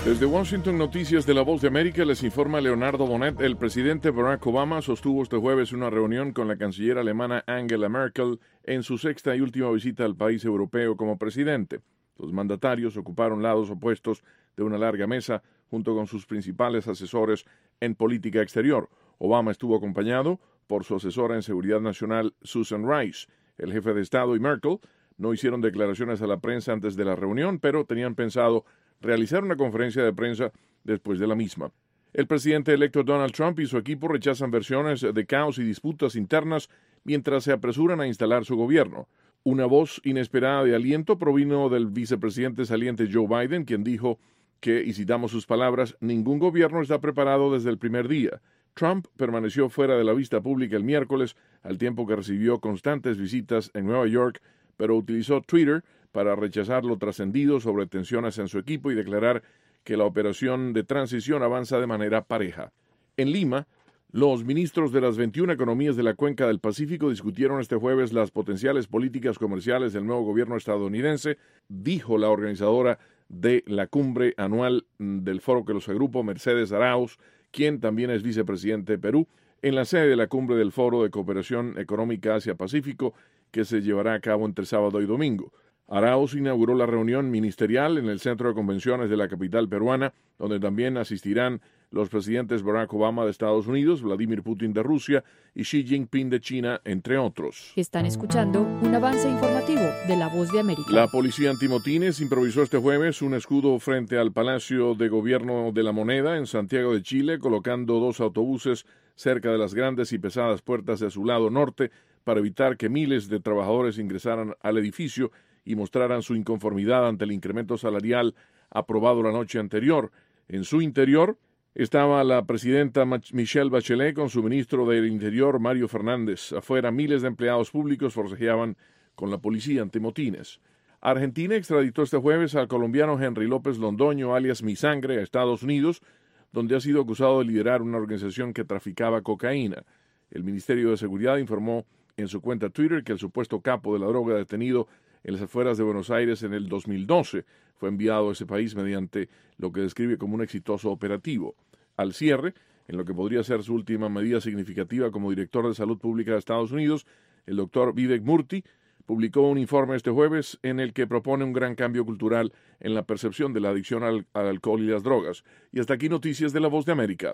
Desde Washington, Noticias de La Voz de América, les informa Leonardo Bonet. El presidente Barack Obama sostuvo este jueves una reunión con la canciller alemana Angela Merkel en su sexta y última visita al país europeo como presidente. Los mandatarios ocuparon lados opuestos de una larga mesa junto con sus principales asesores en política exterior. Obama estuvo acompañado por su asesora en seguridad nacional, Susan Rice. El jefe de Estado y Merkel no hicieron declaraciones a la prensa antes de la reunión, pero tenían pensado realizar una conferencia de prensa después de la misma. El presidente electo Donald Trump y su equipo rechazan versiones de caos y disputas internas mientras se apresuran a instalar su gobierno. Una voz inesperada de aliento provino del vicepresidente saliente Joe Biden, quien dijo que, y citamos sus palabras, ningún gobierno está preparado desde el primer día. Trump permaneció fuera de la vista pública el miércoles, al tiempo que recibió constantes visitas en Nueva York, pero utilizó Twitter para rechazar lo trascendido sobre tensiones en su equipo y declarar que la operación de transición avanza de manera pareja. En Lima, los ministros de las 21 economías de la Cuenca del Pacífico discutieron este jueves las potenciales políticas comerciales del nuevo gobierno estadounidense, dijo la organizadora de la cumbre anual del foro que los agrupa, Mercedes Arauz, quien también es vicepresidente de Perú, en la sede de la cumbre del Foro de Cooperación Económica Asia-Pacífico, que se llevará a cabo entre sábado y domingo. Arauz inauguró la reunión ministerial en el Centro de Convenciones de la capital peruana, donde también asistirán los presidentes Barack Obama de Estados Unidos, Vladimir Putin de Rusia y Xi Jinping de China, entre otros. Están escuchando un avance informativo de La Voz de América. La policía antimotines improvisó este jueves un escudo frente al Palacio de Gobierno de la Moneda en Santiago de Chile, colocando 2 autobuses cerca de las grandes y pesadas puertas de su lado norte para evitar que miles de trabajadores ingresaran al edificio y mostraran su inconformidad ante el incremento salarial aprobado la noche anterior. En su interior estaba la presidenta Michelle Bachelet con su ministro del Interior, Mario Fernández. Afuera, miles de empleados públicos forcejeaban con la policía antimotines. Argentina extraditó este jueves al colombiano Henry López Londoño, alias Mi Sangre, a Estados Unidos, donde ha sido acusado de liderar una organización que traficaba cocaína. El Ministerio de Seguridad informó en su cuenta Twitter que el supuesto capo de la droga detenido en las afueras de Buenos Aires en el 2012 fue enviado a ese país mediante lo que describe como un exitoso operativo. Al cierre, en lo que podría ser su última medida significativa como director de Salud Pública de Estados Unidos, el doctor Vivek Murthy publicó un informe este jueves en el que propone un gran cambio cultural en la percepción de la adicción al alcohol y las drogas. Y hasta aquí Noticias de La Voz de América.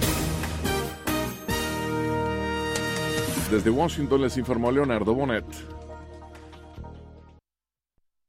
Desde Washington les informó Leonardo Bonet.